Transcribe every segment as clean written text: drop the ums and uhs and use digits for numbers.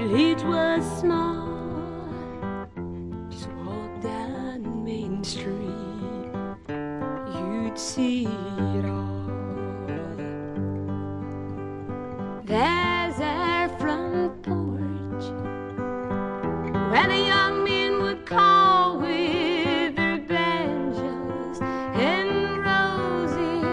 village was small. Just walk down Main Street, you'd see it all. There's our front porch where the young men would call with their banjos and roses.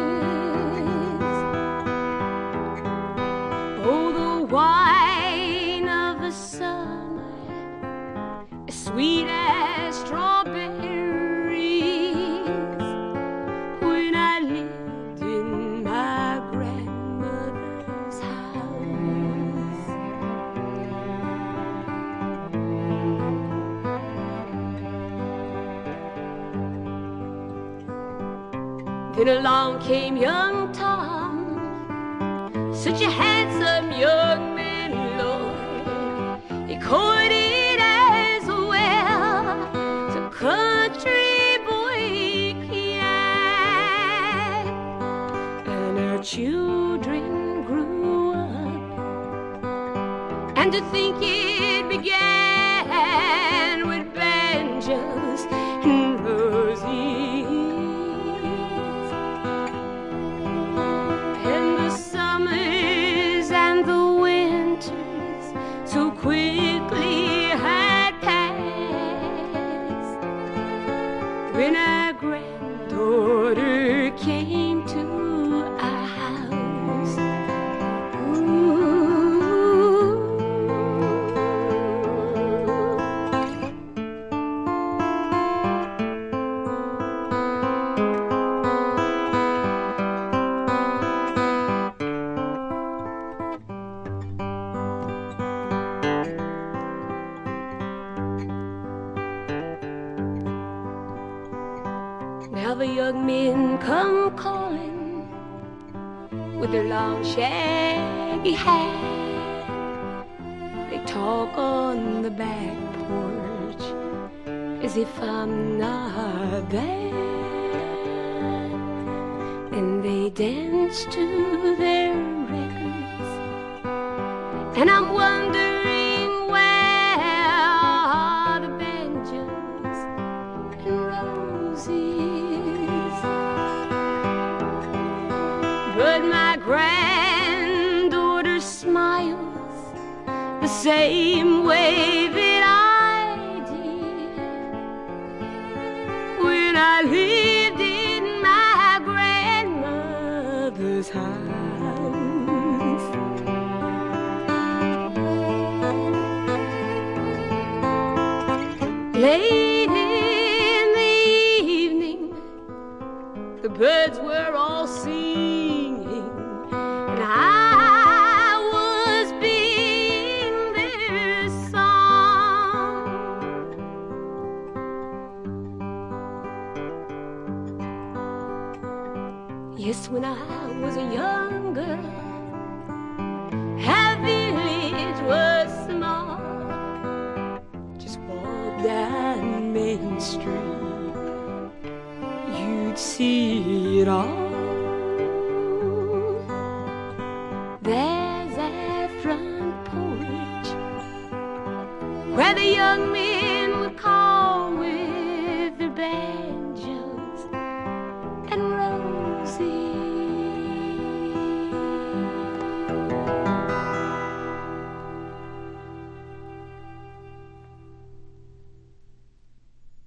Oh, the wine of the summer, as sweet as strawberries, when I lived in my grandmother's house. Then along came young Tom, such a handsome young man, Lord. He courted as well as a country boy can. And our children grew up, and to think it began with banjos and roses. So quickly had passed when our granddaughter came to our house. Now the young men come calling with their long shaggy hair. They talk on the back porch as if I'm not there, and they dance to their records, and I'm wondering where are the banjos and roses. But my granddaughter smiles the same way that I did when I lived in my grandmother's house. Late in the evening, the birds were all singing, and I was being their song. Yes, when I was a young girl, our village was small. Just walk down Main Street, you'd see it all. There's our front porch where the young men